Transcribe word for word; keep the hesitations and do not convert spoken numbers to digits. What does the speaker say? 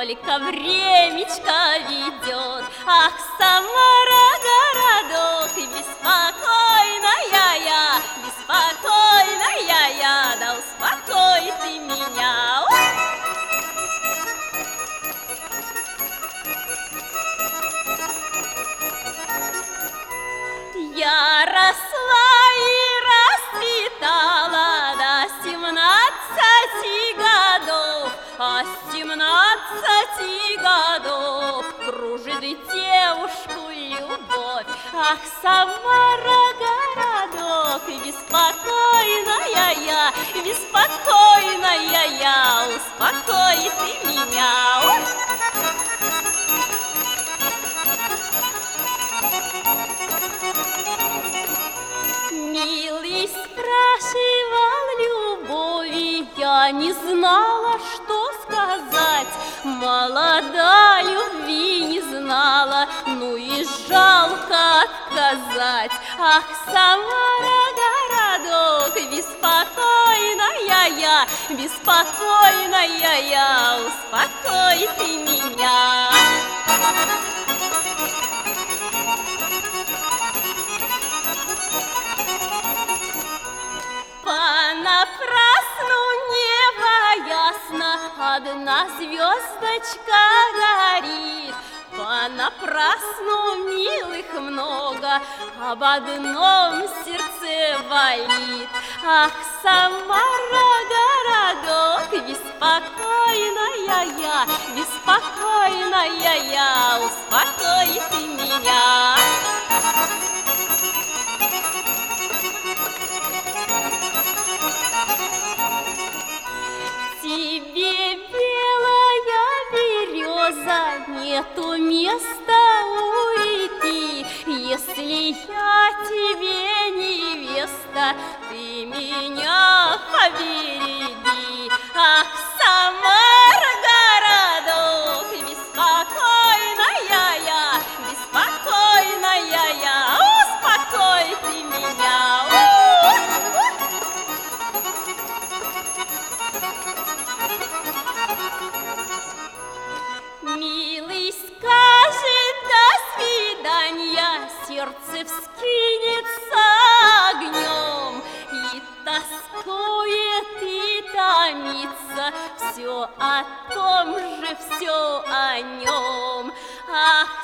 только времечко ведет. Ах, Самара, городок, беспокойная я, беспокойная я, да успокой ты меня. Я росла и расцветала до семнадцати годов, а с семнадцати годов кружит девушку любовь. Ах, Самара, городок, беспокойная я, беспокойная я, успокой ты меня. Милый спрашивал любови, я не знала, что сказать. Молода любви не знала, ну и жалко отказать. Ах, Самара, городок, беспокойная я, беспокойная я, успокой ты меня. Понапрасну небо ясно, одна звездочка горит. Понапрасну милых много, об одном сердце болит. Ах, Самара, городок, беспокойная я, беспокойная я, успокой ты меня. Тебе, белая береза, нету места у реки. Если я тебе невеста, ты меня побереги. Ах, Самара, городок, беспокойная я, беспокойная я, успокой ты меня. Милый скажет до свидания, сердце вскинется огнем, и тоскует, и томится, все о том же, все о нем. Ах,